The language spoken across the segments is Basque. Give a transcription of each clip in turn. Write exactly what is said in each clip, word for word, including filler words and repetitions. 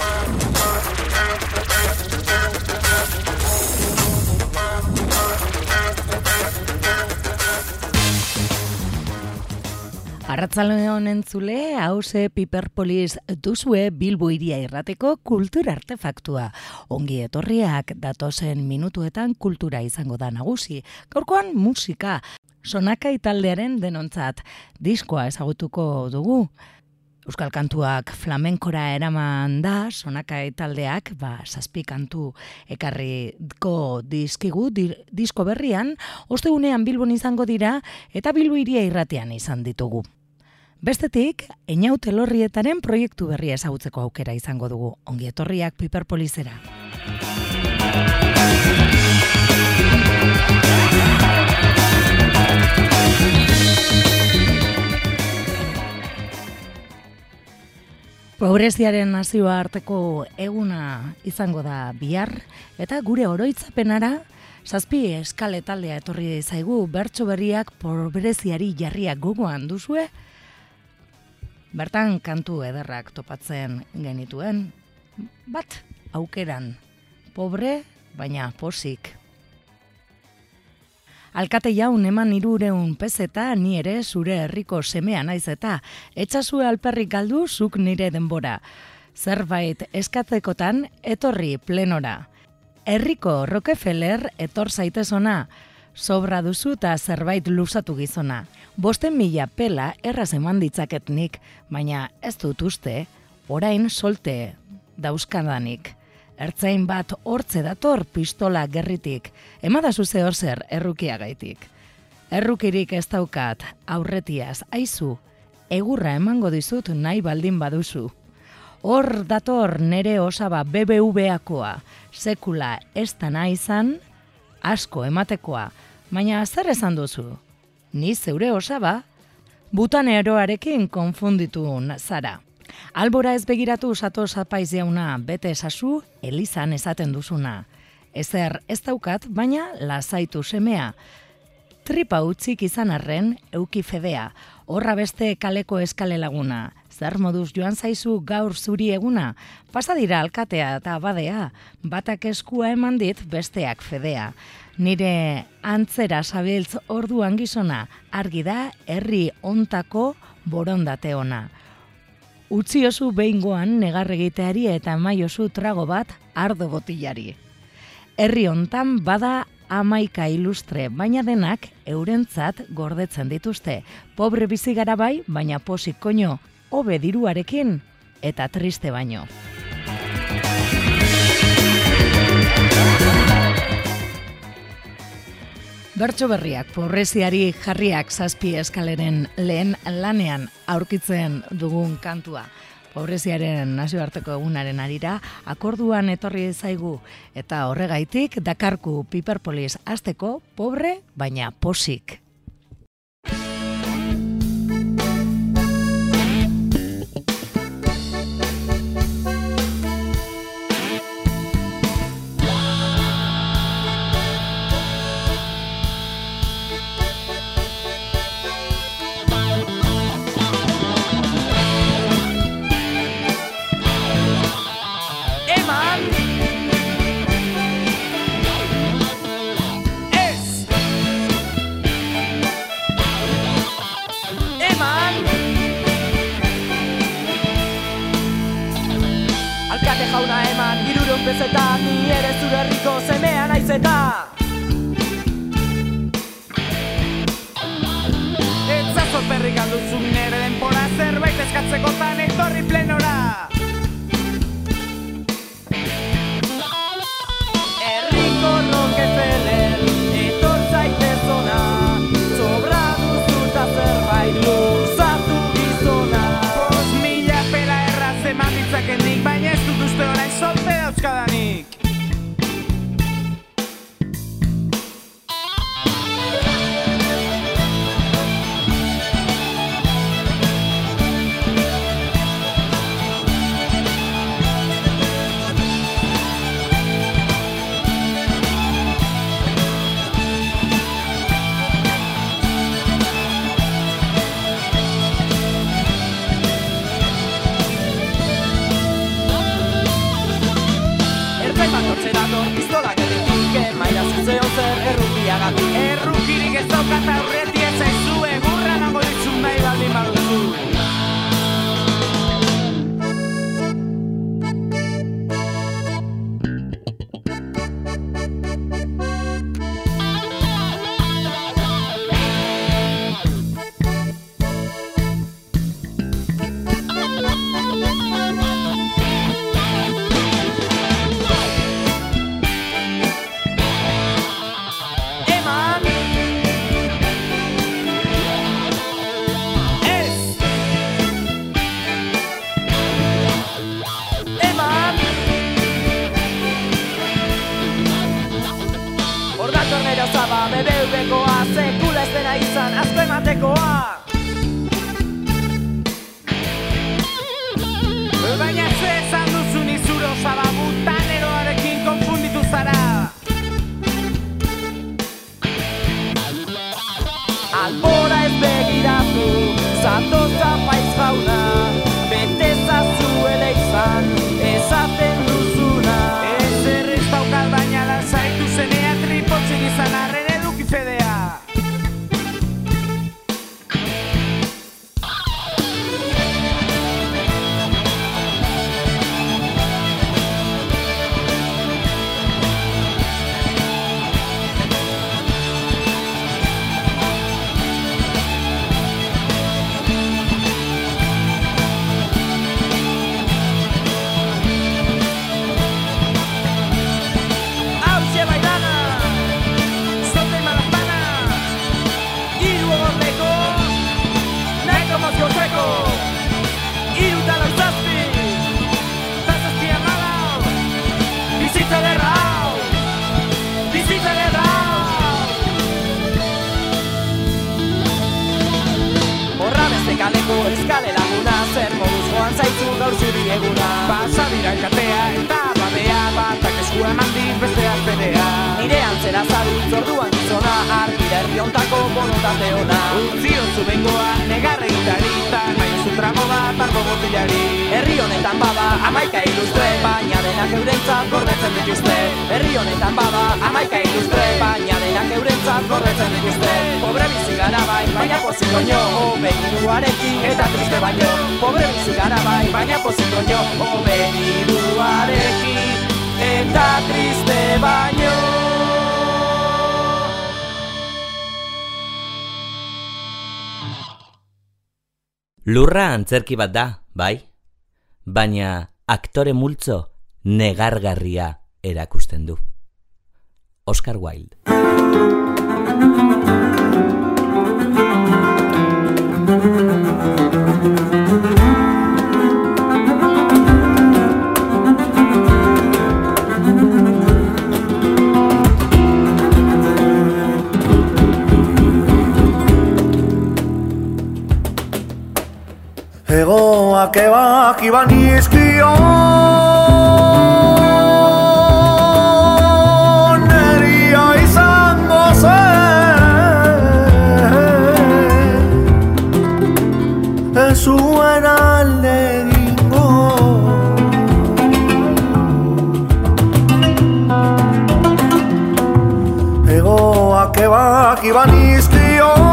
Arratzalde honen zule, hause Piperpolis duzue Bilbo Hiria Irrateko kultura artefaktua. Ongi etorriak datozen minutuetan kultura izango da nagusi. Gaurkoan musika, Sonakai taldearen denontzat diskoa ezagutuko dugu. Euskal kantuak flamenkora eraman da, Sonakai taldeak, ba, zazpi kantu ekarriko dizkigu, di, disko berrian, ostegunean Bilbon izango dira, eta Bilbo Hiria Irratean izan ditugu. Bestetik, Einaute Elorrietaren proiektu berria ezagutzeko aukera izango dugu. Ongi etorriak Piperpolisera. Pobreziaren nazioarteko eguna izango da bihar, eta gure oroitzapenara zazpi eskale taldea etorri zaigu, bertso berriak pobreziari jarriak gogoan duzue. Bertan kantu ederrak topatzen genituen, bat aukeran, pobre baina posik. Alkate jaun eman hirureun pezeta, ni ere zure herriko semea naiz eta, etxazue alperrik galdu zuk nire denbora. Zerbait eskatzekotan etorri plenora. Herriko Rockefeller etor zaitez ona, sobra duzu eta zerbait luzatu gizona. Bosten mila pela erraz eman ditzaket nik, baina ez dut uste, orain solte dauzkadanik. Ertzain bat hortze dator pistola gerritik, emadazu zehor zer errukiagaitik. Errukirik ez daukat, aurretiaz, aizu, egurra emango dizut nahi baldin baduzu. Hor dator nere osaba B B V-akoa, sekula ez da nahi izan, asko ematekoa, baina zer esan duzu? Ni zeure osaba, butaneroarekin konfunditu zara. Albora ez begiratu sato zapaiz jauna, bete esazu, elizan esaten duzuna. Ezer ez daukat, baina lasaitu semea. Tripa utzik izan arren, euki fedea, horra beste kaleko eskale laguna. Zer moduz joan zaizu gaur zuri eguna, pasadira alkatea eta badea, batak eskua eman dit besteak fedea. Nire antzera zabiltz orduan gizona, argi da herri ontako borondate ona. Utziozu behingoan negarregiteari eta emaiozu trago bat ardo botilari. Herri hontan bada hamaika ilustre, baina denak eurentzat gordetzen dituzte. Pobre bizi gara bai, baina posik koño, hobe diruarekin eta triste baino. Bertso berriak, pobreziari jarriak zazpi eskaleren lehen lanean aurkitzen dugun kantua. Pobreziaren nazioarteko egunaren arira, akorduan etorri zaigu eta horregaitik dakarku Piperpolis hasteko pobre baina posik. Jauna eman hirureun pezeta, ni ere zure herriko semea naiz eta. Etzazo perrik alduzu nire denbora, zerbait eskatzekotan etorri plenora. Herriko Rockefeller etor zaitez ona, sobra duzu eta zerbait luzatu gizona. Bost mila pela erraz eman ditzakenik, baina ez dut uste orain solte dauzkadanik. horregatik errukirik ez daukat aurreti ez zaizu egurra nango dizu nahi baldin baduzu. B B V-koa, sekula ez dena izan, azpematekoa. Baina ze esan duzu nizuro zababutan eroarekin konfunditu zara. Albora ez begiratu, zatoza paiz jauna, bete zazuele izan, esaten duzuna. Ez errez daukat baina lasaitu zenea tripotxik izan arren eduki fedea. Kaleko eskale laguna, zer moduz joan zaitu gaur zuri eguna. Pasa dira elkatea eta babea, batak eskua emandik besteak bedea. Nire antzera zarut orduan gizona, argira herriontako bonotate ona. Utzion zu bengoa, negarre gitaritan, baina zu tramo bat arbo botilari. Herri honetan bada, amaika ilustre, baina denak eurentzat gordetzen dituzte. Herri honetan bada, amaika ilustre, baina denak eurentzat gordetzen dituzte. Pobre bizi gara bai, baina pozik oino, obeniduarekin eta triste baino. Pobre bizi gara bai, baina pozik oino, obeniduarekin eta triste baino. Lurra antzerki bat da, bai? Baina aktore multzo negargarria erakusten du. Oscar Wilde. Egoak ebak iban izkion, neria izango zen, ez zuen alde egingo. Egoak ebak iban izkion,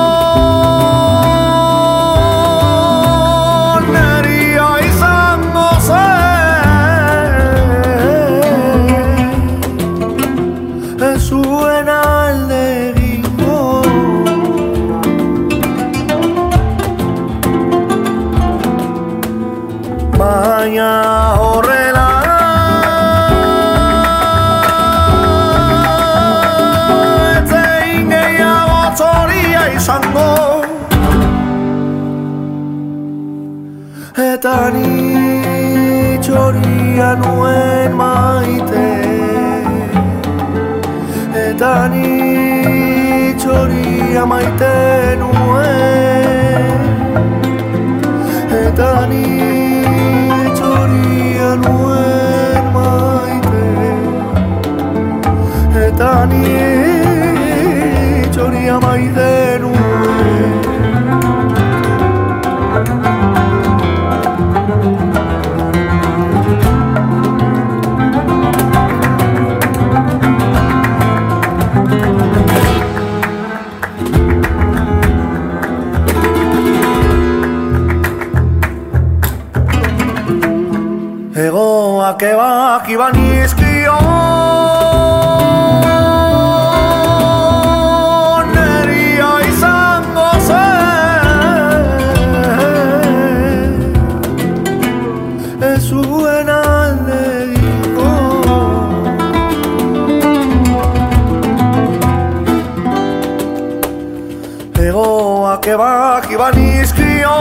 baina horrela etzein gehiago txoria izango, eta ni txoria nuen maite, eta ni txoria maite nuen, eta ni nuen maite, eta ni txoria maite nuen. que va, que va ni esquio. Neria izango zen, ez zuen alde egingo. Egoa que va, que va ni esquio.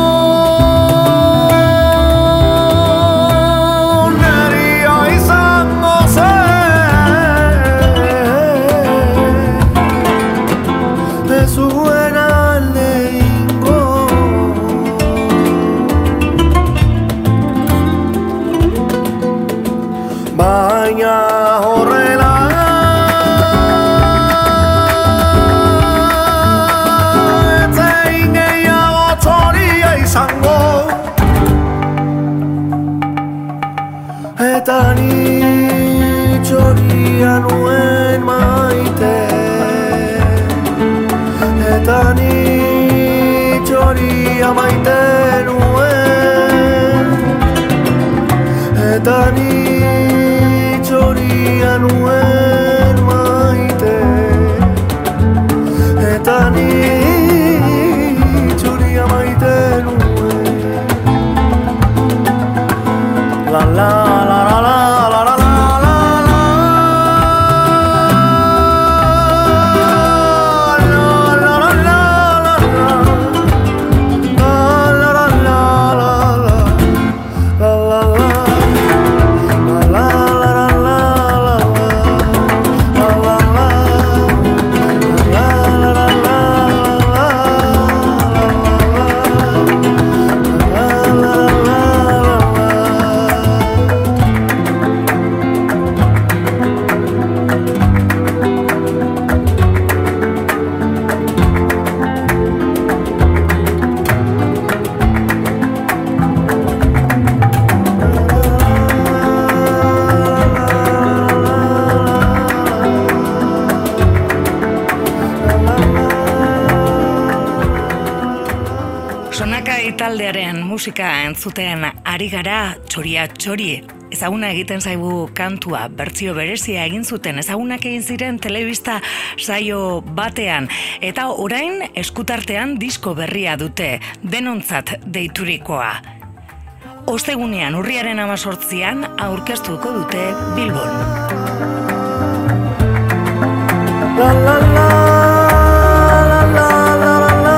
Baina horrela etzein gehiago txoria izango, eta ni txoria nuen maite, eta ni txoria maite nuen, eta ni txoria nuen maite, eta ni txoria maite nuen. La la la la la la la la la taldearen musika entzuten ari gara, Txoria txori. Ezaguna egiten zaigu kantua, bertsio berezia egin zuten, ezagunak egin ziren telebista saio batean, eta orain eskutartean disko berria dute, denontzat deiturikoa. Ostegunean, urriaren hemezortzian aurkeztuko dute Bilbon. La la la la la la la la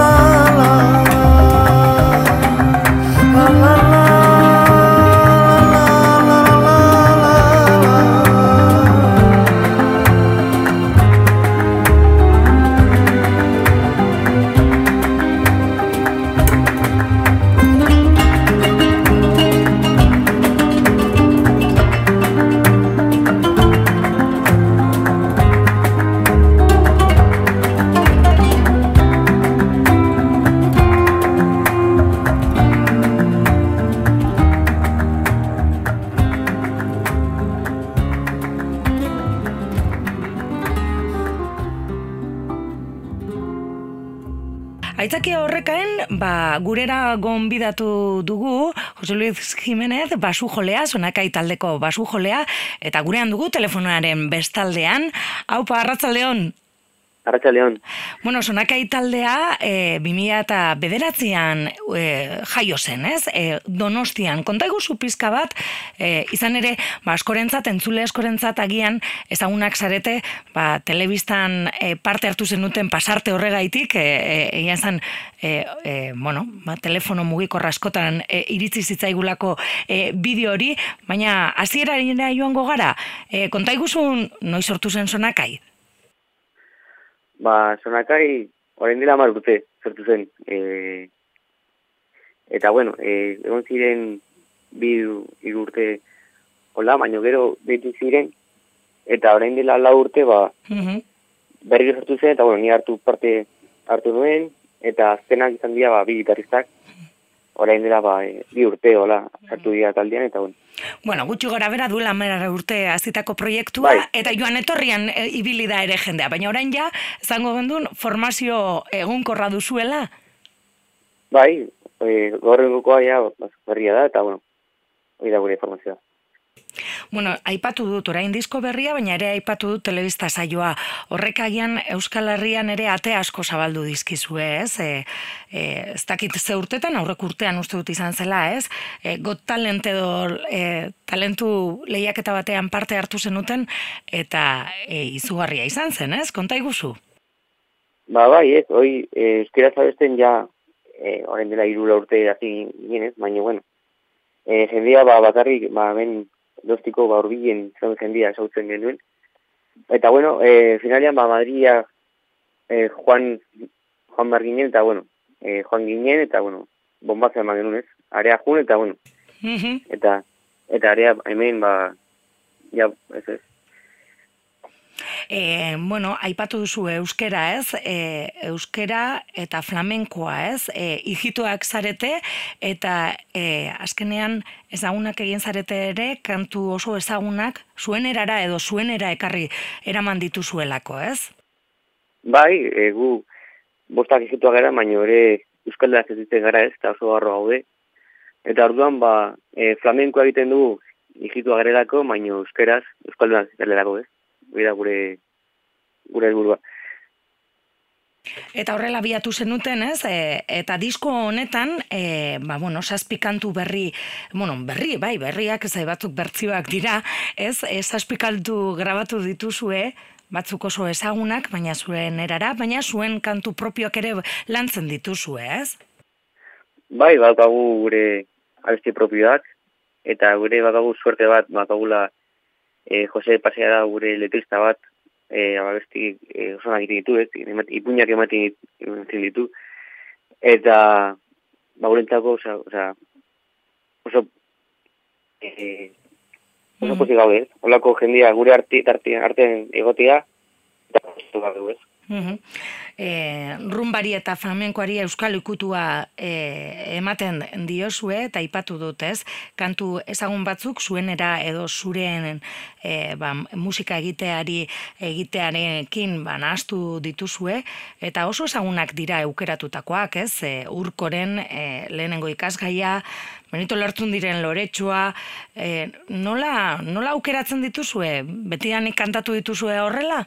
Aitzakia horrekaen, ba, gurera gonbidatu dugu Jose Luis Jimenez, basujolea, Sonakai taldeko basujolea, eta gurean dugu telefonaren bestaldean. Aupa, arratsaldeon. Arratsaldeon. Bueno, Sonakai taldea e, bi mila bederatzian e, jaio zen, ez? E, Donostian. Konta iguzu pizka bat, e, izan ere, ba, askorentzat, entzule askorentzat agian, ezagunak zarete, ba, telebistan e, parte hartu zenuten pasarte horregaitik, egia e, e, zan, e, e, bueno, ba, telefono mugikorra askotan e, iritzi zitzaigulako e, bideo hori, baina hasierara joango gara, e, konta iguzun noiz sortu zen Sonakai? Ba, Sonakai, orain dela hamar urte sortu zen. E, eta, bueno, e, egon ziren bi hiru urte hola, baina gero deitu ziren, eta orain dela lau urte, ba, uh-huh. berriro sortu zen, eta, bueno, ni hartu parte hartu nuen, eta azkenak izan dira, ba, bi gitarristak, orain dela, ba, e, bi urte, hola, sartu dira taldean, eta, bueno. Bueno, gutxi gora bera duela mera urte azitako proiektua, bai. Eta joan etorrian e, ibili da ere jendea, baina orain ja, zango gendun, formazio egunkorra duzuela? Bai, e, gaur egunkoa ja, berria da, eta, bueno, hori da gure formazioa. Bueno, aipatu dut orain disko berria, baina ere aipatu dut telebista saioa. Horrek agian Euskal Herrian ere ate asko zabaldu dizkizue, ez? E, e, ez dakit ze urtetan, aurrek urtean uste dut izan zela, ez? E, Got Talent edo e, talentu lehiaketa batean parte hartu zenuten, eta e, izugarria izan zen, ez? Konta iguzu? Ba, bai, ez, hoi, e, euskera zabesten ja, e, orain dela irula urte hasi ginez, baina, bueno, e, jendea, ba, bakarrik, ba, ben, dostiko ba urbilen zen jendia esautzen genuen. Eta bueno, eh, finalean ba Madria eh, Juan Juan Marginen eta bueno, eh, Juan Ginen eta bueno, bombaza eman genuen, ez? Area jun eta bueno. Mm-hmm. Eta eta area hemen ba ja, ez ez. E, bueno, aipatu duzu euskera, ez? E, euskera eta flamenkoa, ez? E, hijituak zarete eta e, azkenean ezagunak egin zarete ere kantu oso ezagunak zuenerara edo zuenera ekarri eraman dituzuelako, ez? Bai, e, gu bostak hijituak gara, baina ere euskalderaz ez ditzen gara, ez? Eta oso garro gaude. Eta orduan ba e, flamenkoa egiten dugu hijituak garelako, baina euskeraz euskalderaz ez garelako, ez? Bida gure gure helburua. Eta horrela biatu zenuten, ez? E, eta disko honetan, e, ba, bueno, zazpi kantu berri, bueno, berri, bai, berriak, ez batzuk bertzioak dira, ez? E, zazpi kantu grabatu dituzue, batzuk oso ezagunak, baina zuen erara, baina zuen kantu propioak ere lantzen dituzue, ez? Bai, bakagu gure abesti propioak, eta gure bakagu suerte bat, bakagula E, Jose Pasea da gure letrista bat, e, abesti e, oso egiten ditu, ez, ipuñak ematen ditu, eta ba, gurentzako, oza, oza, oso e, oso pozik gaude, ez, holako jendia gure arti, artean arte egotea, eta oso gaude, ez. Uhum. E, rumbari eta flamenkoari euskal ikutua e, ematen diozue eta aipatu dut, ez? Kantu ezagun batzuk zuenera edo zuren e, ba, musika egiteari egitearekin ba, nahastu dituzue eta oso ezagunak dira eukeratutakoak, ez? E, Urkoren e, lehenengo ikasgaia, Benito Lertzun diren Loretsua, e, nola, nola aukeratzen dituzue? Betidanik kantatu dituzue horrela?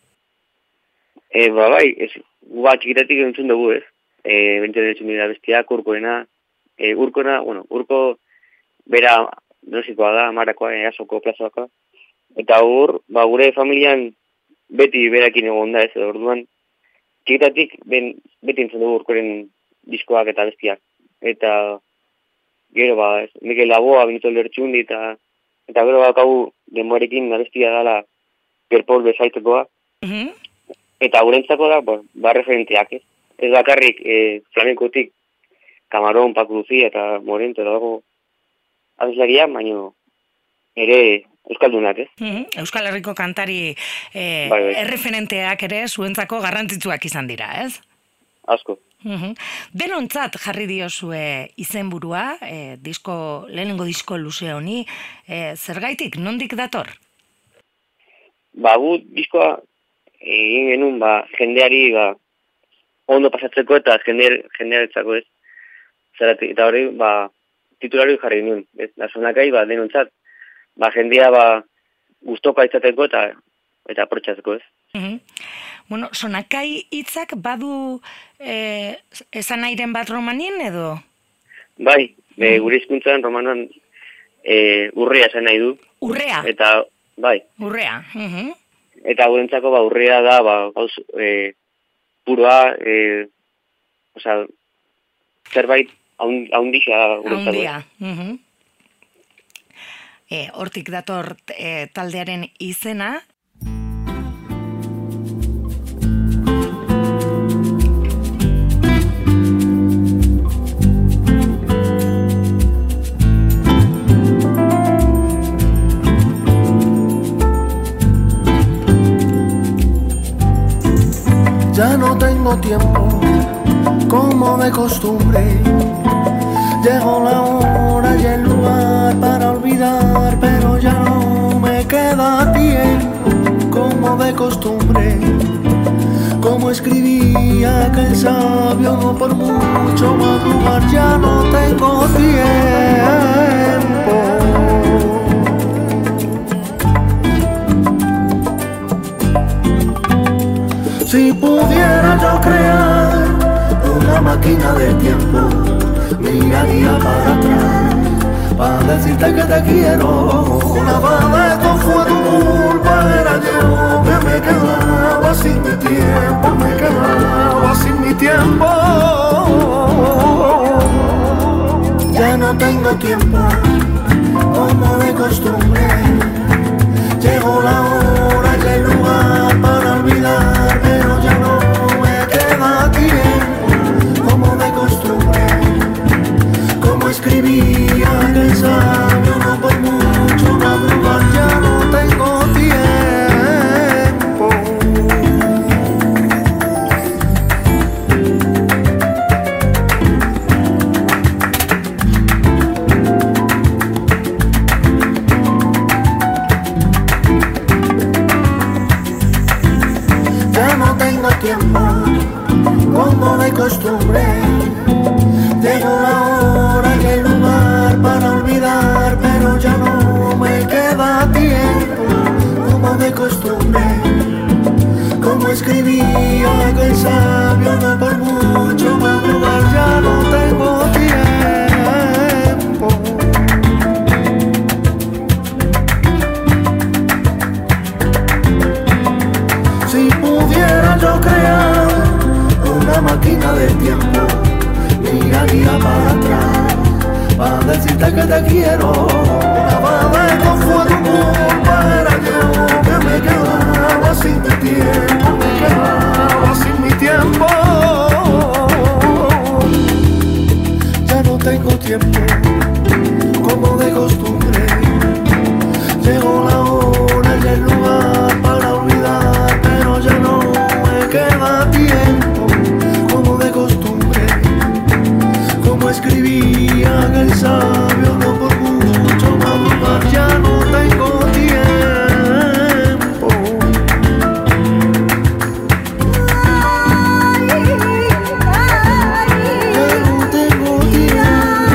E, ba, bai, ez, guba txikitatik entzun dugu, ez? E, Benito Lertzun dira bestiak, Urkoena, e, Urkoena, bueno, Urko bera dosikoa da, Amarakoa, Easoko plazoakoa, eta ur, ba, gure familian beti berakin egon da, ez, edo orduan, txikitatik ben, beti entzun dugu Urkoren diskoak eta bestiak, eta gero, ba, ez, Mikel Laboa, Benito Lertzun eta eta gero bakagu denborekin abestia dala Pierpol bezaitekoa, Mhm. eta gurentzako da, ba, ba referenteak, ez? Ez bakarrik e, flamenkotik, Kamaron, Paco Lucía eta Morente dago abeslaria, baina ere euskaldunak, ez? Mhm. Euskal Herriko kantari e, Bai, bai. erreferenteak ere zuentzako garrantzitsuak izan dira, ez? Asko. Mhm. Denontzat jarri diozue izenburua, e, disko, lehenengo disko luze honi, e, zergaitik, nondik dator? Ba, gu diskoa egin genuen, ba, jendeari, ba, ondo pasatzeko eta jende, jendearetzako, ez? Zerati, eta hori, ba, titulari jarri genuen, ez? Da, sonakai, ba, denontzat, ba, jendea, ba, gustoka izateko eta eta aprotxatzeko, ez? Mhm. Bueno, sonakai hitzak badu e, esan nahiren bat romanin edo? Bai, e, gure hizkuntzan romanan e, urrea esan nahi du. Urrea? Eta, bai, Urrea. Mhm. eta gurentzako ba, urrea da, ba, gauz, e, puroa, e, osea, zerbait haundixea da gurentzako. Haundia. Mhm. E, hortik dator e, taldearen izena. Ya no tengo tiempo, como de costumbre. Llegó la hora y el lugar para olvidar, pero ya no me queda tiempo, como de costumbre. Como escribía aquel sabio, no por mucho madrugar, ya no tengo tiempo. Si pudiera yo crear una máquina del tiempo, miraría para atrás para decirte que te quiero. Nada de esto fue tu culpa, era yo que me quedaba sin mi tiempo, me quedaba sin mi tiempo. Ya no tengo tiempo, como de costumbre. Llegó la hora y el lugar para olvidar, pero ya no me queda tiempo, como de costumbre. Como escribía aquel sabio, no por mucho madrugar, ya no tengo tiempo. Ya no tengo tiempo, como de costumbre. Llegó la hora y el lugar para olvidar, pero ya no me queda tiempo, como de costumbre. Como escribía aquel sabio, no por mucho madrugar, ya no tengo tiempo. Si pudiera yo crear una máquina del tiempo, miraría para atrás para decirte que te quiero. Nada de esto fue tu culpa, era yo que me quedaba sin mi tiempo, me quedaba sin mi tiempo. Ya no tengo tiempo, como de costumbre. Llegó la hora y el lugar para olvidar, pero ya no me queda tiempo, como de costumbre. Como escribía aquel sabio, no por mucho madrugar, ya no tengo tiempo. Ya no tengo tiempo.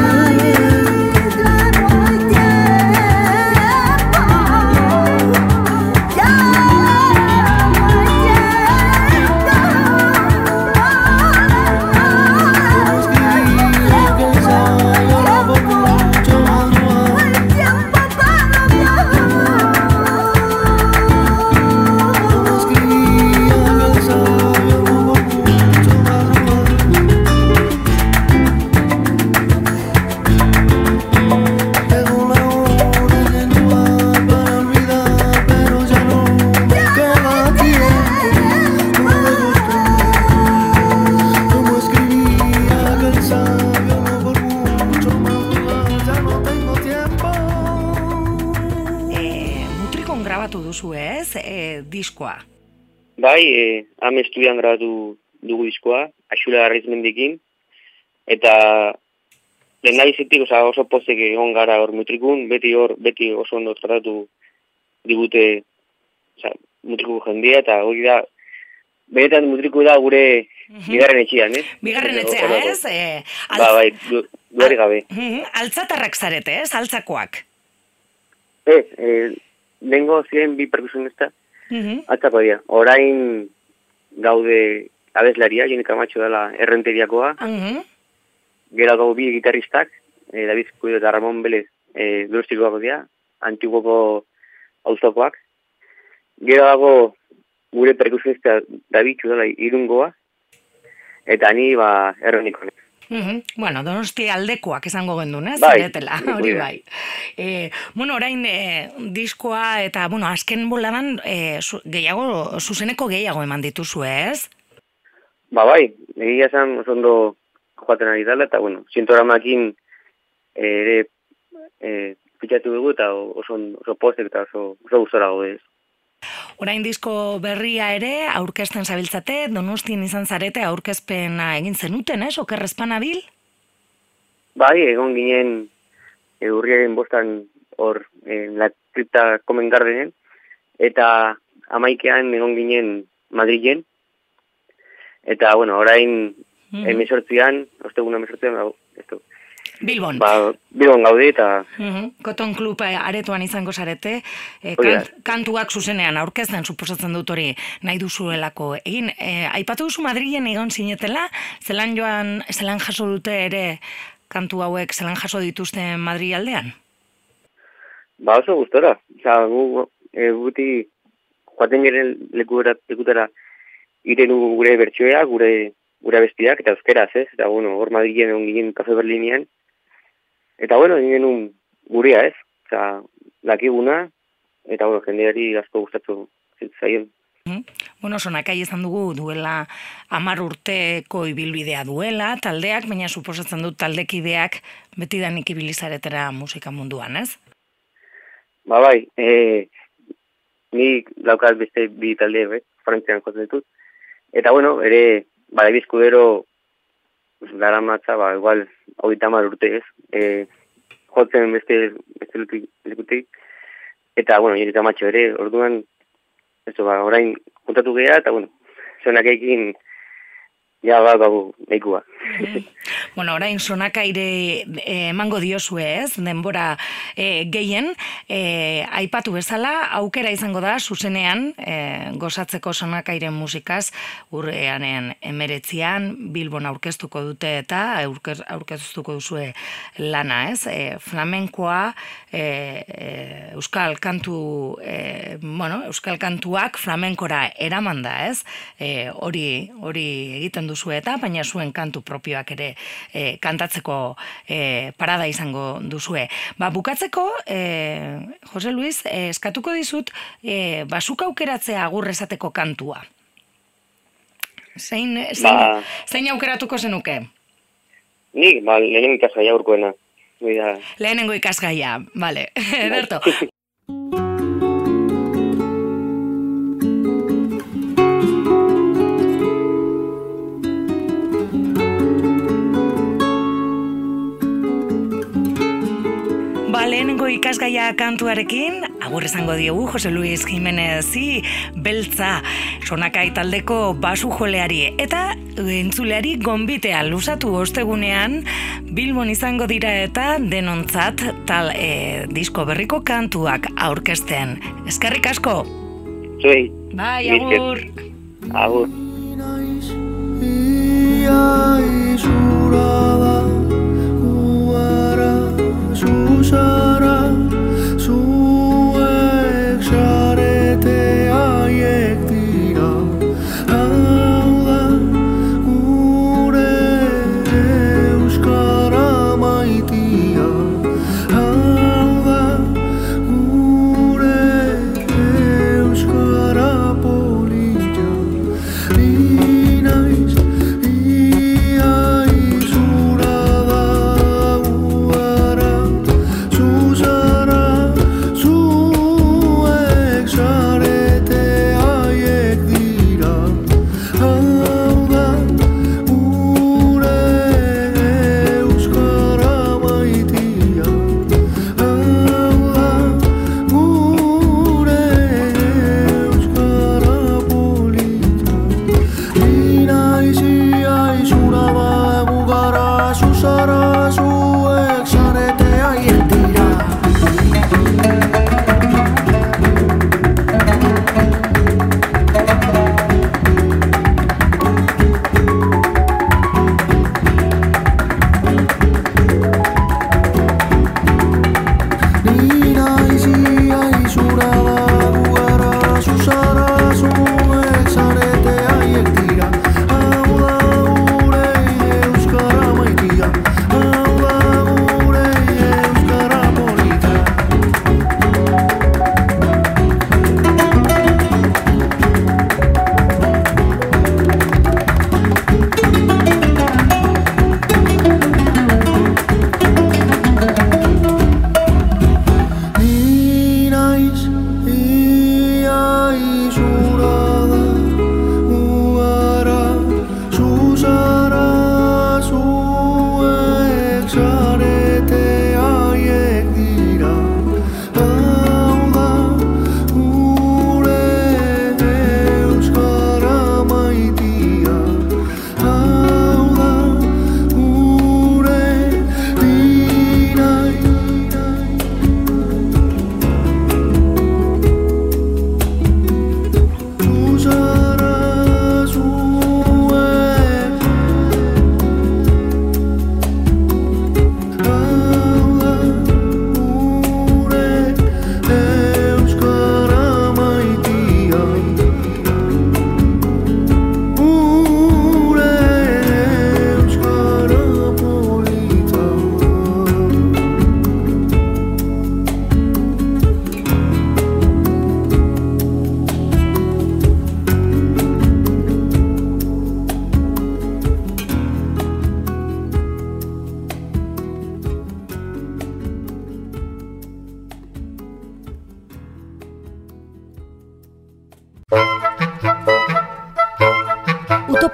diskoa. Bai, e, hame estudian grabatu dugu diskoa, Axula Arrizmendikin, eta lehen nabizetik oza, oso pozek egon gara hor mutrikun, beti hor, beti oso ondo tratatu digute oza, mutriku jendia, eta hori da, benetan mutriku da gure bigarren etxean, ez? Bigarren etxea, ez? E, ba, bai, du, duari gabe. Altzatarrak zarete, ez? Altzakoak. Ez, e, lehengo ziren bi perkusionista, altzako dira. Orain gaude abeslaria, Joni Camacho dela errenteriakoa, gero gau bi gitarristak, e, David Cuido eta Ramon Belez e, Durustikoako dira, Antiguoko auzokoak. Gero dago gure perkusionista David dela Irungoa, eta ni ba errenikonek. Mm-hmm. Bueno, Donosti aldekoak esango gendun, ez? Bai, Ziretela, hori bai. E, bueno, orain e, diskoa eta, bueno, azken boladan e, su, gehiago, zuzeneko gehiago eman dituzu, ez? Ba bai, egia esan oso ondo joaten ari dela, eta, bueno, sintoramakin ere e, pitxatu dugu, eta oso, oso postek eta oso, oso gustora gaude, ez. Orain disko berria ere, aurkezten zabiltzate, Donostien izan zarete aurkezpena egin zenuten, ez? Okerrezpan abil? Bai, egon ginen e, urriaren bostan hor e, La Cripta Common Gardenen, eta amaikean egon ginen Madrilen, eta, bueno, orain mm-hmm. emesortzian, ostegun emesortzian, esto, Bilbon. Ba, Bilbon gaude eta... Uhum. Koton Klub aretoan izango zarete, e, Hori da. kant, kantuak zuzenean aurkezten suposatzen dut hori nahi duzuelako. Egin, e, aipatu duzu Madrilen egon zinetela, zelan joan, zelan jaso dute ere kantu hauek, zelan jaso dituzten Madri aldean? Ba, oso gustora. Osa, gu, e, guti joaten geren lekutara, lekutara irenu gure bertsioa, gure gure abestiak, eta euskeraz, ez? Eta, bueno, hor Madrilen egon ginen Kafe Berlinean. Eta, bueno, ginen un gurea, ez? Osa, lakiguna, eta, bueno, jendeari asko gustatu zaien. Mm. Bueno, Sonakai izan dugu duela hamar urteko ibilbidea duela, taldeak, baina suposatzen dut taldekideak betidanik ibilizaretera musika munduan, ez? Ba, bai, e, ni daukat beste bi talde, eh? Frantzian jotzen ditut. Eta, bueno, ere, bada bizkudero, dara matza, ba, igual, hogeita hamar urte, ez? E, jotzen beste, beste lekutik. Eta, bueno, nire matxo ere, orduan, eso, ba, orain kontatu geha, eta, bueno, Sonakaikin, ja, ba, gau, nahikoa. Bueno, orain Sonakaire eh, emango diozue, ez? Denbora eh, gehien, eh, aipatu bezala, aukera izango da, zuzenean, eh, gozatzeko Sonakairen musikaz, urreanen emeretzian, Bilbon aurkeztuko dute eta aurkez, aurkeztuko duzue lana, ez? Eh, flamenkoa, eh, eh, euskal kantu, eh, bueno, euskal kantuak flamenkora eramanda, ez? Eh, hori, hori egiten duzu eta, baina zuen kantu propioak ere e, kantatzeko e, parada izango duzue. Ba, bukatzeko, e, Jose Luis, e, eskatuko dizut, e, bazuk aukeratzea agur esateko kantua. Zein, zein, Ba. zein aukeratuko zenuke? Ni, ba, lehenen ikasgaia urkoena. Lehenengo ikasgaia, vale. Ederto. Ba, lehenengo ikasgaia kantuarekin, agur esango diogu Jose Luis Jimenezi beltza Sonakai taldeko basu joleari eta entzuleari gonbitea luzatu ostegunean Bilbon izango dira eta denontzat tal e, disko berriko kantuak aurkezten. Eskerrik asko! Zuei. Bai, agur! Agur. Zara, zuek zarete haiek dira. Hau da, gure euskara maitia. Hau da, gure euskara polita. Ni naiz, ia izura da.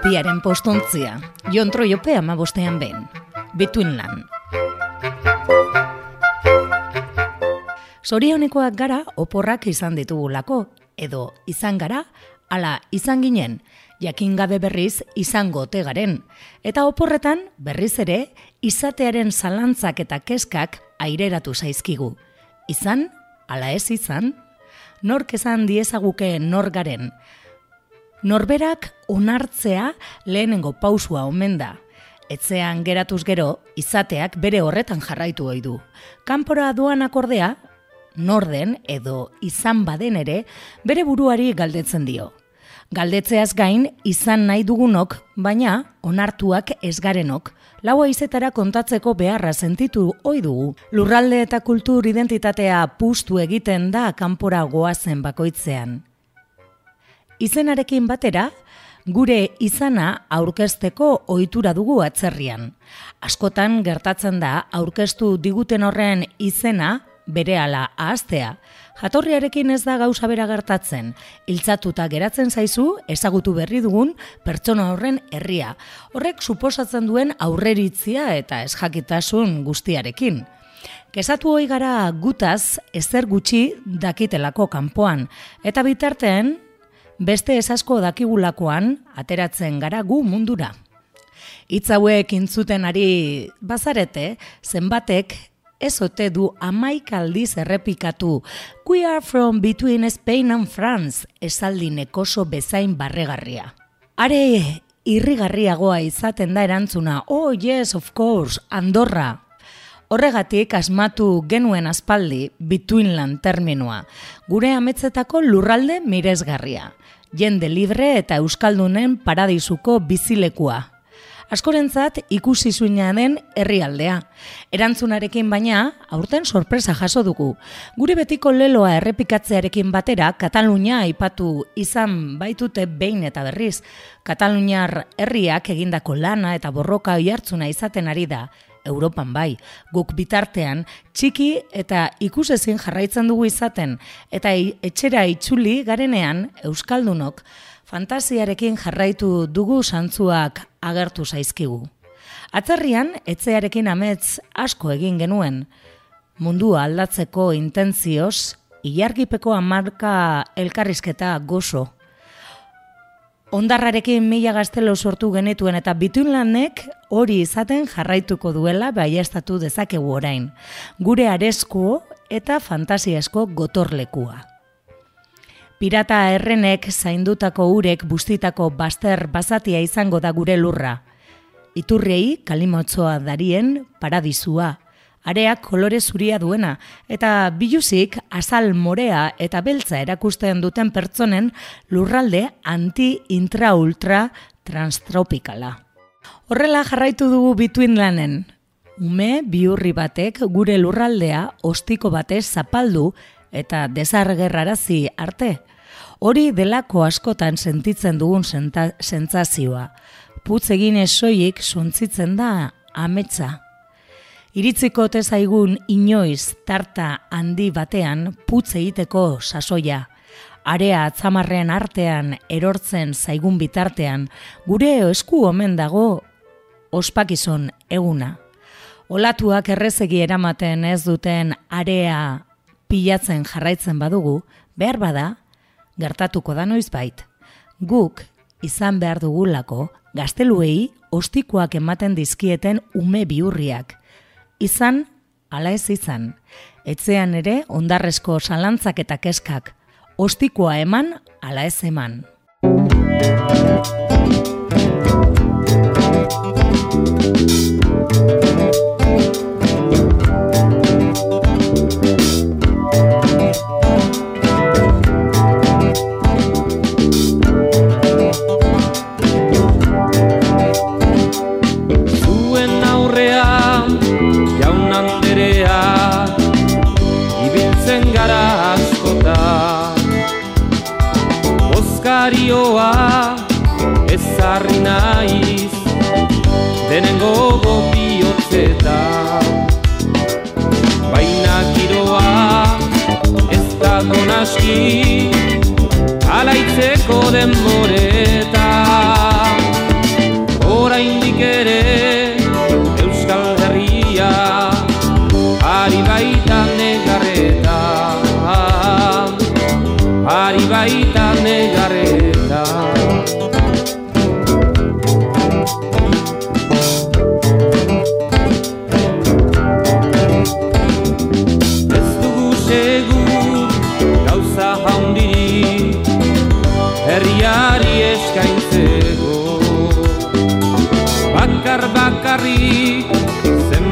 Upiaren postontzia, Jon Troiope amabostean behin. Between Land. Zorionekoak gara oporrak izan ditugulako, edo izan gara, ala izan ginen, jakin gabe berriz izango ote garen. Eta oporretan berriz ere, izatearen zalantzak eta kezkak aireratu zaizkigu. Izan, ala ez izan, nork esan diezaguke nor garen. Norberak onartzea lehenengo pausua omen da. Etzean geratuz gero, izateak bere horretan jarraitu ohi du. Kanpora doan akordea, norden edo izan baden ere, bere buruari galdetzen dio. Galdetzeaz gain, izan nahi dugunok, baina onartuak ez garenok, lau haizetara kontatzeko beharra sentitu ohi dugu. Lurralde eta kultur identitatea puztu egiten da kanpora goazen bakoitzean. Izenarekin batera, gure izana aurkezteko ohitura dugu atzerrian. Askotan gertatzen da aurkeztu diguten horren izena berehala ahaztea. Jatorriarekin ez da gauza bera gertatzen. Hiltzatuta geratzen zaizu ezagutu berri dugun pertsona horren herria. Horrek suposatzen duen aurreritzia eta ezjakitasun guztiarekin. Kezatu ohi gara gutaz ezer gutxi dakitelako kanpoan, eta bitartean beste ez asko dakigulakoan ateratzen gara gu mundura. Hitz hauek entzuten ari bazarete, zenbatek ez ote du hamaika aldiz errepikatu "We are from between Spain and France" esaldi nekoso bezain barregarria. Are irrigarriagoa izaten da erantzuna "Oh yes, of course, Andorra". Horregatik asmatu genuen aspaldi Between Land terminoa, gure ametzetako lurralde miresgarria, jende libre eta euskaldunen paradisuko bizilekua. Askorentzat ikusi zuina den herrialdea. Erantzunarekin baina, aurten sorpresa jaso dugu. Gure betiko leloa errepikatzearekin batera, Katalunia aipatu izan baitute behin eta berriz. Kataluniar herriak egindako lana eta borroka oihartzuna izaten ari da. Europan bai, guk bitartean txiki eta ikusezin jarraitzen dugu izaten, eta etxera itzuli garenean euskaldunok fantasiarekin jarraitu dugu santzuak agertu zaizkigu. Atzerrian, etxearekin amets asko egin genuen, mundua aldatzeko intentzioz, ilargipeko hamarka elkarrizketa gozo. Ondarrarekin mila gaztelo sortu genituen eta Between Landek hori izaten jarraituko duela baieztatu dezakegu orain. Gure arezko eta fantasiasko gotorlekua. Pirata errenek zaindutako urek bustitako bazter bazatia izango da gure lurra. Iturriei kalimotzoa darien paradisua. Areak kolore zuria duena, eta biluzik azal morea eta beltza erakusten duten pertsonen lurralde anti-intra-ultra transtropikala. Horrela jarraitu dugu Between Landen. Ume bihurri batek gure lurraldea ostiko batez zapaldu eta desargerrarazi arte. Hori delako askotan sentitzen dugun sentsazioa. Putz egin esoiek suntzitzen da ametsa. Iritziko ote zaigun inoiz tarta handi batean putz egiteko sasoia. Area atzamarrean artean erortzen zaigun bitartean, gure esku omen dago ospakizon eguna. Olatuak errezegi eramaten ez duten area pilatzen jarraitzen badugu, behar bada, gertatuko da noizbait. Guk izan behar dugulako gazteluei ostikoak ematen dizkieten ume bihurriak. Izan, ala ez izan. Etzean ere ondarrezko zalantzak eta keskak. Ostikoa eman, ala ez eman. Ezarri naiz denengo bihotzetan, baina giroa ez dago naski alaitzeko denboretan.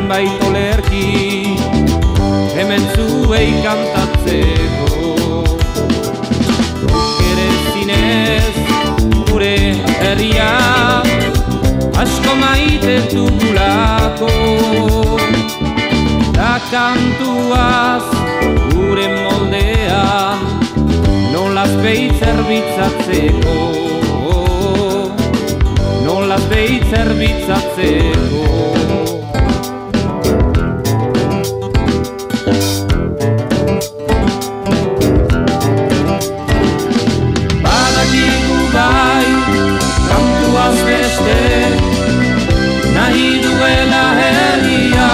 zenbait olerki hemen zuei kantatzeko. Ere zinez gure herria asko maite dugulako, da kantuaz gure moldean nolaz behit zerbitzatzeko, nolaz behit zerbitzatzeko. Badakigu bai, kantuaz beste nahi duela herria,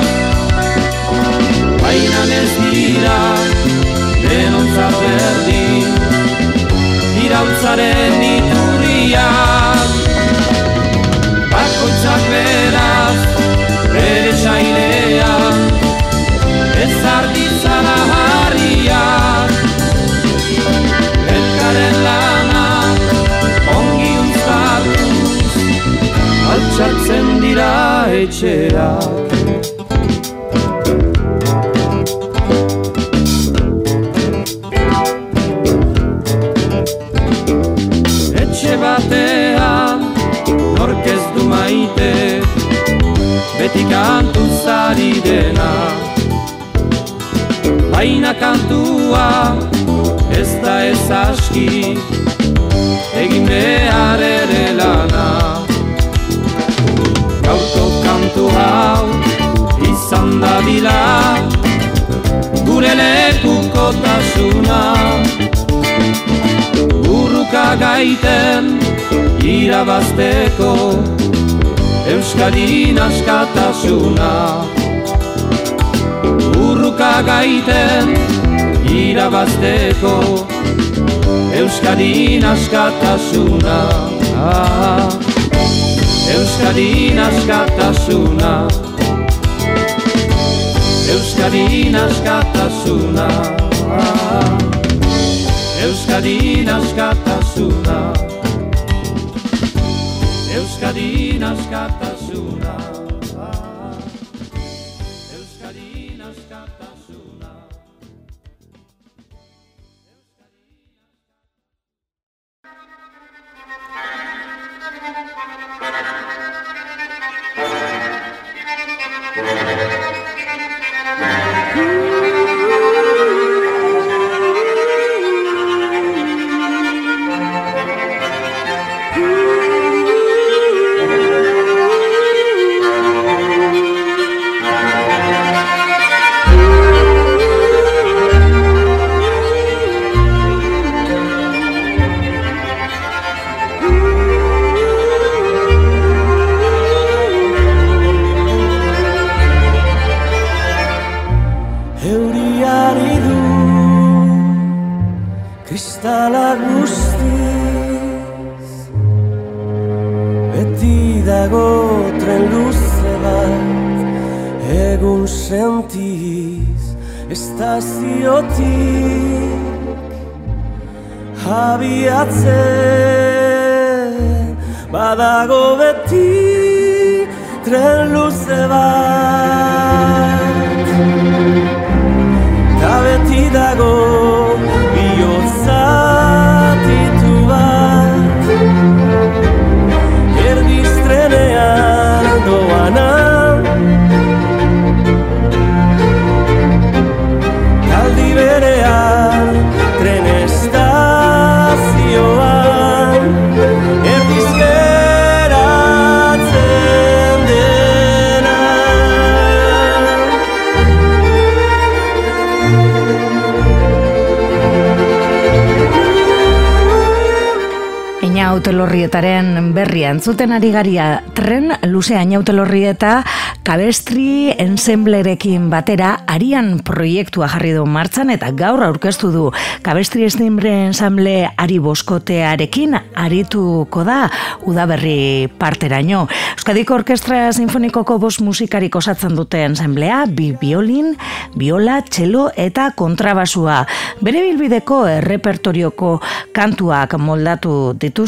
baina ez dira denontzat berdin irautzaren iturriak. Bakoitzak beraz bere sailean ez arditzala harriak, elkaren lanak ongi uztartuz altxatzen dira etxeak. Etxe batean nork ez du maite beti kantuz ari dena, baina kantua ez da ez aski egin behar ere lana. Gaurko kantu hau izan dadila gure lekukotasuna, urruka gaiten irabazteko Euskadin askatasuna. Urruka gaiten irabazteko Euskadin askatasuna. Ah, Euskadin askatasuna, Euskadin askatasuna, ah, Euskadin askatasuna, Euskadin askatasuna, ah, Euskadin askatasuna. Kristala guztiz beti dago tren luze bat, egun sentiz estaziotik abiatzen, badago beti tren luze bat, ta beti dago bihotzatitu bat, erdiz trenean doana, taldi berean tren estazioan, erdiz geratzen dena. Ainautelorrietaren berria entzuten ari garia, tren luze Ainautelorrieta Kabestri ensemblerekin batera Arian proiektua jarri du martxan eta gaur aurkeztu du. Kabestri ensemble Ari Boskotearekin arituko da udaberri parteraino. Euskadiko Orkestra Sinfonikoko bost musikarik osatzen dute ensemblea, bi biolin, biola, txelo eta kontrabasua. Bere bilbideko errepertorioko kantuak moldatu dituzte eta bai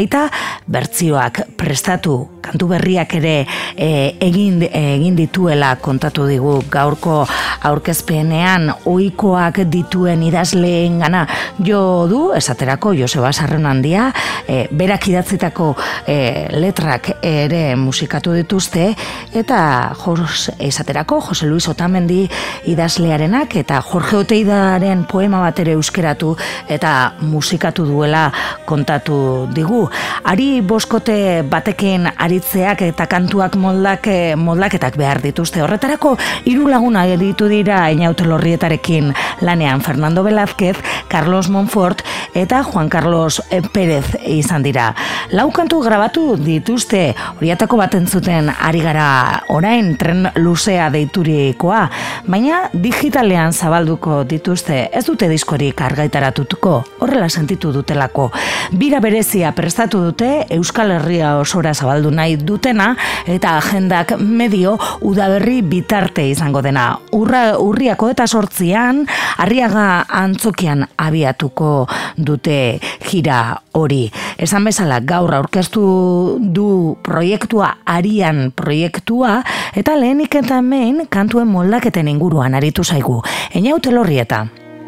baita bertsioak prestatu, kantu berriak ere e, egin, egin dituela kontatu digu gaurko aurkezpenean ohikoak dituen idazleengana jo du, esaterako Joseba Sarrionandia, e, berak idatzitako e, letrak ere musikatu dituzte, eta Jos, esaterako Jose Luis Otamendi idazlearenak eta Jorge Oteidaren poema bat ere euskeratu eta musikatu duela kontatu digu. Ari boskote batekin aritzeak eta kantuak moldak, moldaketak behar dituzte. Horretarako hiru laguna ditu dira Einaute Lorrietarekin lanean, Fernando Velázquez, Carlos Monfort eta Juan Carlos Pérez izan dira. Lau kantu grabatu dituzte, horietako bat entzuten ari gara orain, Tren luzea deiturikoa, baina digitalean zabalduko dituzte, ez dute diskorik argitaratuko, horrela sentitu dutelako. Bira berezia prestatu dute, Euskal Herria osora zabaldu nahi dutena, eta agendak medio udaberri bitarte izango dena. Urra, urriako eta sortzian, Arriaga antzokian abiatuko dute gira hori. Esan bezala, gaur aurkeztu du proiektua, Arian proiektua, eta lehenik eta hemen kantuen moldaketen inguruan aritu zaigu. Einaute Lorrieta.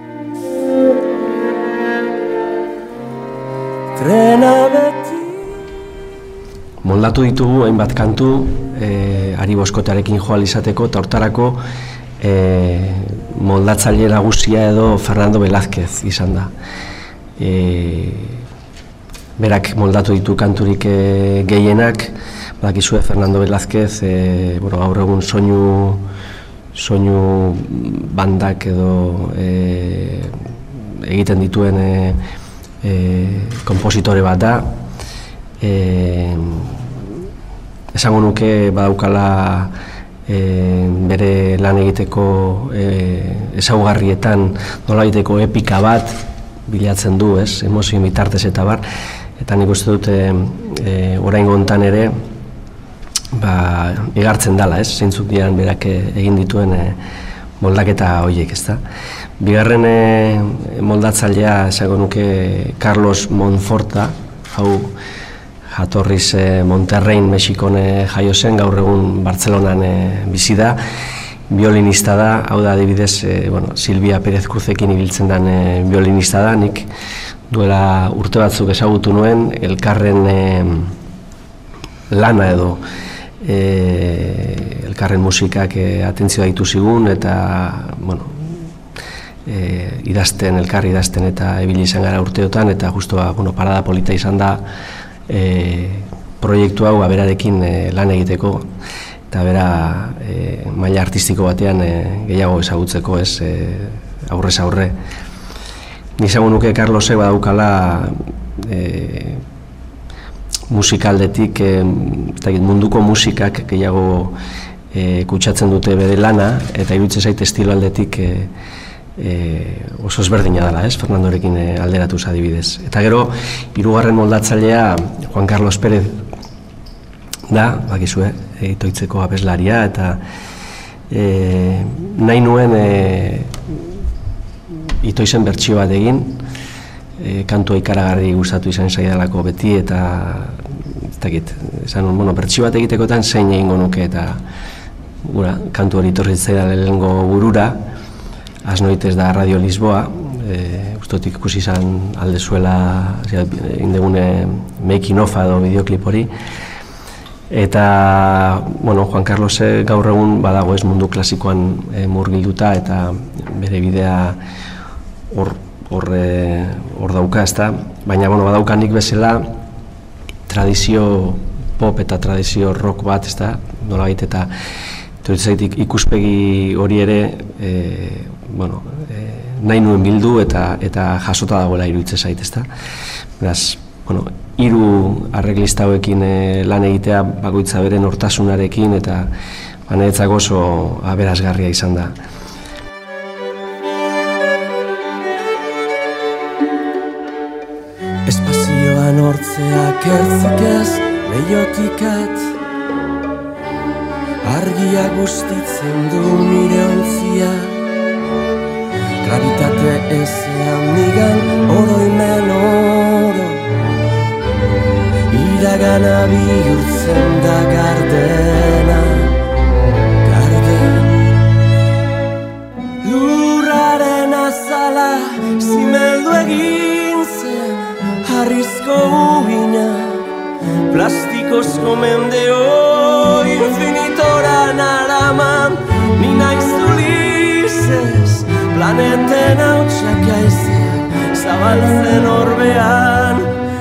Moldatu ditugu hainbat kantu, e, Ari Boskotearekin joal izateko, eta hortarako e, moldatzaile nagusia edo Fernando Velázquez izan da. E, berak moldatu ditu kanturik e, gehienak, badakizue Fernando Velázquez, e, bueno, gaur egun soinu, soinu bandak edo e, egiten dituen e, e, kompositore bat da. E, esango nuke badaukala e, bere lan egiteko e, ezaugarrietan nolabaiteko epika bat bilatzen du, ez, emozioen bitartez eta bar, eta nik uste dute e, oraingo hontan ere ba, igartzen dala, ez, zeintzuk dian berak egin dituen e, moldaketa horiek, ezta. Bigarren e, moldatzailea esango nuke Carlos Monforta, hau jatorriz e, Monterrein, Mexikon jaio zen, gaur egun Bartzelonan e, bizi da, violinista da, hau da adibidez, e, bueno, Silvia Pérez Cruzekin ibiltzen den e, violinista da, nik duela urte batzuk ezagutu nuen, elkarren e, lana edo e, elkarren musikak e, atentzioa ditu zigun, eta bueno, e, idazten, elkarri idazten eta ibili izan gara urteotan, eta justu bueno, parada polita izan da e, proiektu hau berarekin e, lan egiteko, eta bera e, maila artistiko batean e, gehiago ezagutzeko, ez, e, aurrez aurre. Nizago nuke Carlosek badaukala e, musikaldetik, e, munduko musikak gehiago e, kutsatzen dute bere lana, eta iruditzen zait estilo aldetik e, e, oso ezberdina dela, ez, Fernandorekin e, alderatuz adibidez. Eta gero, hirugarren moldatzailea Juan Carlos Pérez da, bakizue, e, itoitzeko abeslaria, eta e, nahi nuen e, itoizen bertsio bat egin, e, kantua ikaragarri gustatu izan zaidalako beti, eta ez dakit, esan, bueno, bertsio bat egitekotan zein egingo nuke, eta gura, kantu hori torri zaida lehengo burura, Asnoitez da Radio Lisboa, e, ustotik ikusi izan aldezuela indegune making of edo bideoklip hori, eta bueno, Juan Carlos gaur egun badago ez mundu klasikoan e, murgilduta, eta bere bidea hor hor hor dauka, ezta, baina bueno, badauka nik bezala tradizio pop eta tradizio rock bat, ezta, nolabait, eta zaitik ikuspegi hori ere e, bueno, e, nahi nuen bildu eta eta jasota dagoela iruditzen zait, ezta. Beraz, bueno, hiru arreglista hauekin e, lan egitea bakoitza bere nortasunarekin, eta banetzako oso aberasgarria izan da. Espazioan hortzeak ertzik ez lehiotikat, argia gustitzen du nire ontzia, gravitate ezean nigan oroimen oro, iragana bihurtzen da gardena, garden. Lurraren azala zimeldu egin zen, harrizko uina, plastikozko mendeo infinitora naraman, ni naiz Ulises, planeten hautsak aizeak zabaltzen orbean.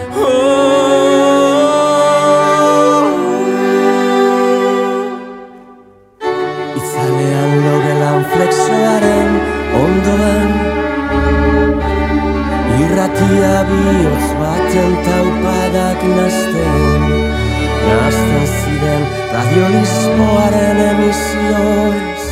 Itzalean logelan flexoaren ondoan, irratia bihotz baten taupadak nazten, nazten ziren radiolismoaren emisioez,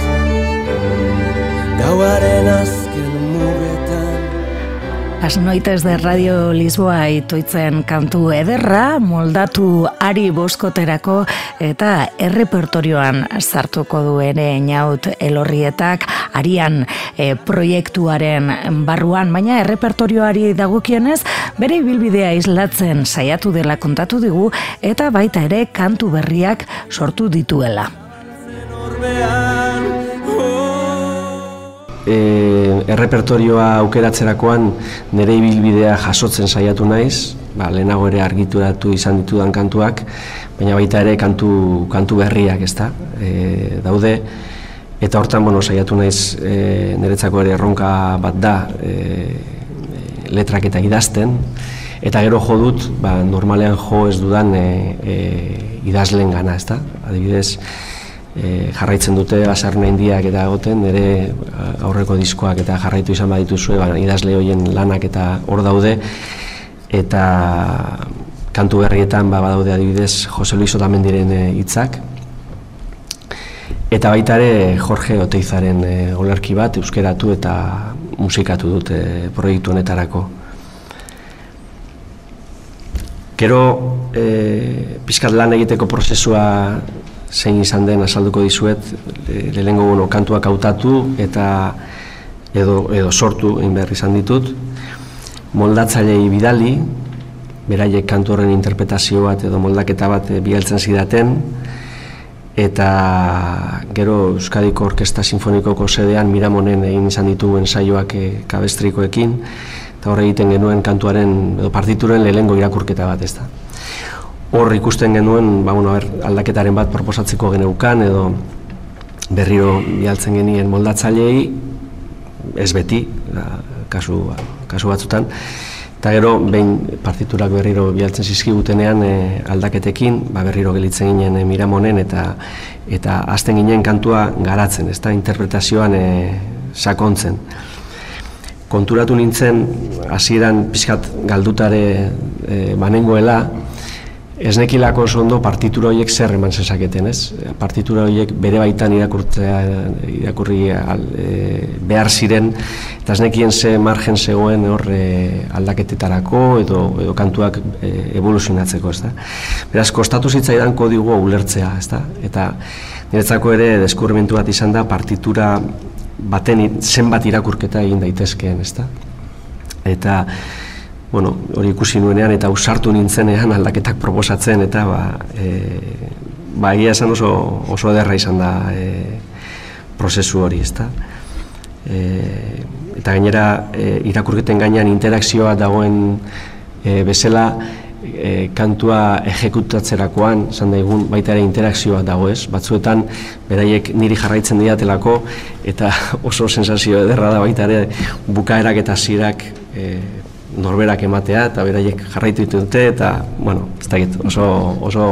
gauaren azken mugetan. Las noites de Radio Lisboa itoitzen kantu ederra, moldatu Ari Boskoterako eta errepertorioan sartuko du ere Inaut Elorrietak Arian e, proiektuaren barruan, baina errepertorioari dagokienez bere ibilbidea islatzen saiatu dela kontatu digu eta baita ere kantu berriak sortu dituela. E, errepertorioa aukeratzerakoan nire ibilbidea jasotzen saiatu naiz, ba, lehenago ere argituratu izan ditudan kantuak, baina baita ere kantu, kantu berriak, ezta, e, daude, eta hortan, bueno, saiatu naiz e, niretzako ere erronka bat da e, letrak eta idazten, eta gero jo dut, ba, normalean jo ez dudan e, e, idazleen gana, ezta, adibidez, E, jarraitzen dute Basarna Indiak eta egoten, nire aurreko diskoak eta jarraitu izan badituzue, ba, idazle horien lanak eta hor daude, eta kantu berrietan ba, badaude adibidez Jose Luis Otamendiren hitzak, eta baita ere Jorge Oteizaren e, olerki bat euskeratu eta musikatu dut e, proiektu honetarako. Gero e, pixkat lan egiteko prozesua zein izan den azalduko dizuet, lehenengo bueno, kantuak hautatu eta edo, edo sortu egin behar izan ditut, moldatzailei bidali, beraiek kantu horren interpretazio bat edo moldaketa bat bialtzen zidaten, eta gero Euskadiko Orkesta Sinfonikoko sedean Miramonen egin izan ditugu ensaioak e, kabestrikoekin, eta horre egiten genuen kantuaren edo partituren lehenengo irakurketa bat, ez da. Hor ikusten genuen, ba, bueno, aldaketaren bat proposatzeko geneukan edo berriro bialtzen genien moldatzaileei, ez beti, da, kasu, kasu batzutan, eta gero behin partiturak berriro bialtzen zizkigutenean e, aldaketekin, ba, berriro gelitzen ginen e, Miramonen eta eta hasten ginen kantua garatzen, ez da, interpretazioan e, sakontzen. Konturatu nintzen, hasieran pixkat galdutare e, banengoela, ez nekilako oso ondo partitura horiek zer eman zezaketen, ez? Partitura horiek bere baitan irakurtzea, irakurri al, e, behar ziren, eta ez nekien ze margen zegoen hor e, aldaketetarako edo, edo kantuak e, evoluzionatzeko, ez da? Beraz, kostatu zitzaidan kodigoa ulertzea, ez da? Eta niretzako ere deskubrimentu bat izan da partitura baten zenbat irakurketa egin daitezkeen, ez da? Eta bueno, hori ikusi nuenean eta ausartu nintzenean aldaketak proposatzen eta ba, e, ba egia esan oso, oso ederra izan da e, prozesu hori, ezta? E, eta gainera e, irakurketen gainean interakzioa dagoen e, bezala e, kantua ejekutatzerakoan, esan daigun baita ere interakzioa dago, ez? Batzuetan beraiek niri jarraitzen diatelako eta oso sensazio ederra da baita ere bukaerak eta hasierak e, norberak ematea eta beraiek jarraitu ditute eta, bueno, ez dakit, oso, oso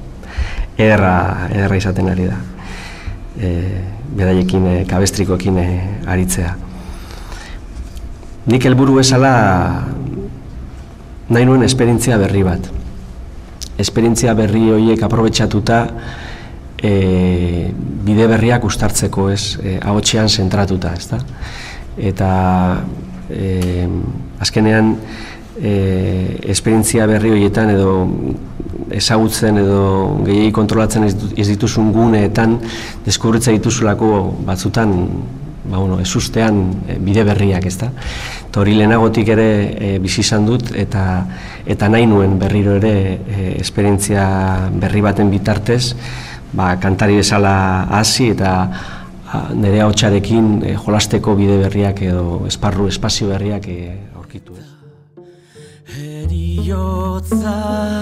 ederra, ederra izaten ari da. E, beraiekin, e, kabestrikoekin e, aritzea. Nik helburu bezala nahi nuen esperientzia berri bat. Esperientzia berri horiek aprobetxatuta e, bide berriak uztartzeko, ez, e, ahotsean zentratuta, ez da? Eta E, azkenean e, esperientzia berri horietan edo ezagutzen edo gehiagi kontrolatzen ez dituzun guneetan deskubritza dituzulako batzutan ba, bueno, ez ustean bide berriak, ez da. Eta hori lehenagotik ere e, bizi izan dut, eta, eta nahi nuen berriro ere e, esperientzia berri baten bitartez, ba, kantari bezala hasi eta a, nire ahotsarekin e, jolasteko bide berriak edo esparru, espazio berriak e, aurkitu. Heriotza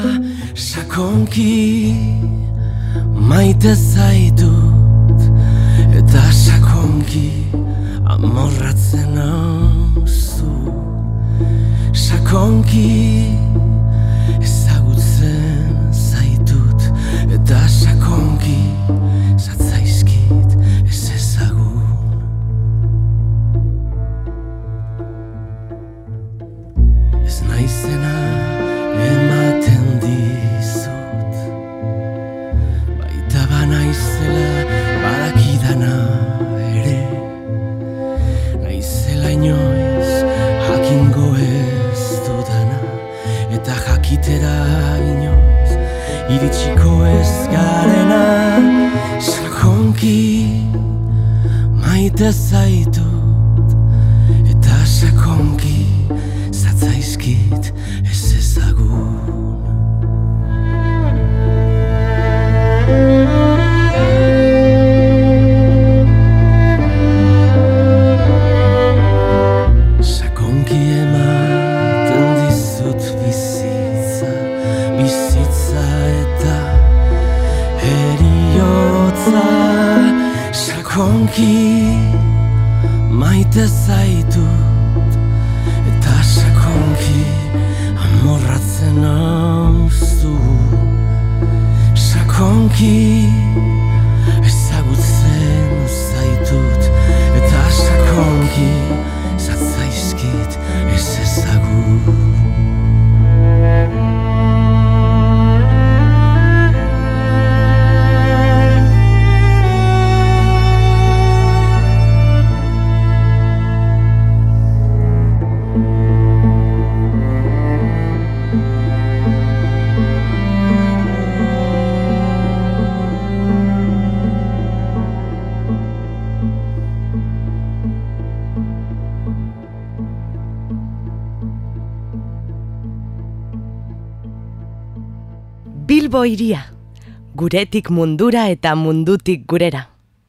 sakonki maite zaitut eta sakonki amorratzen nauzu, sakonki ezagutzen zaitut eta sakonki zatzaizkit ez ezagun. Ez naizena ematen dizut, baita banaizela badakidana ere, naizela inoiz jakingo ez dudana, eta jakitera inoiz iritsiko ez garena. Sakonki maite zaitut eta sakonki zatzaizkit ez ezagun. Sakonki ematen dizut bizitza, bizitza eta heriotza. Sakonki maite zaitut eta sakonki amorratzen nauzu, sakonki ezagutzen zaitut eta sakonki zatzaizkit ez ezagun. Bilbo hiria, guretik mundura eta mundutik gurera.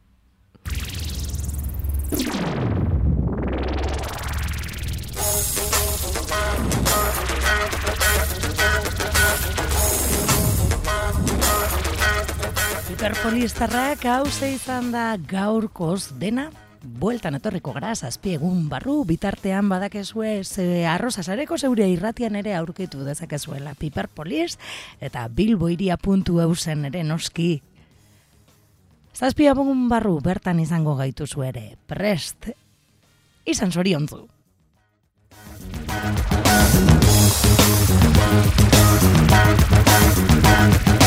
Hiperpoliestarrak hauze izan da gaurkoz dena. Bueltan etorriko gara zazpi egun barru, bitartean badakezue ze arroza sareko zeure irratian ere aurkitu dezakezuela Piperpolis eta bilboiria puntu eu zen ere noski. Zazpi egun barru bertan izango gaituzu ere, prest, izan zoriontzu. Thank you.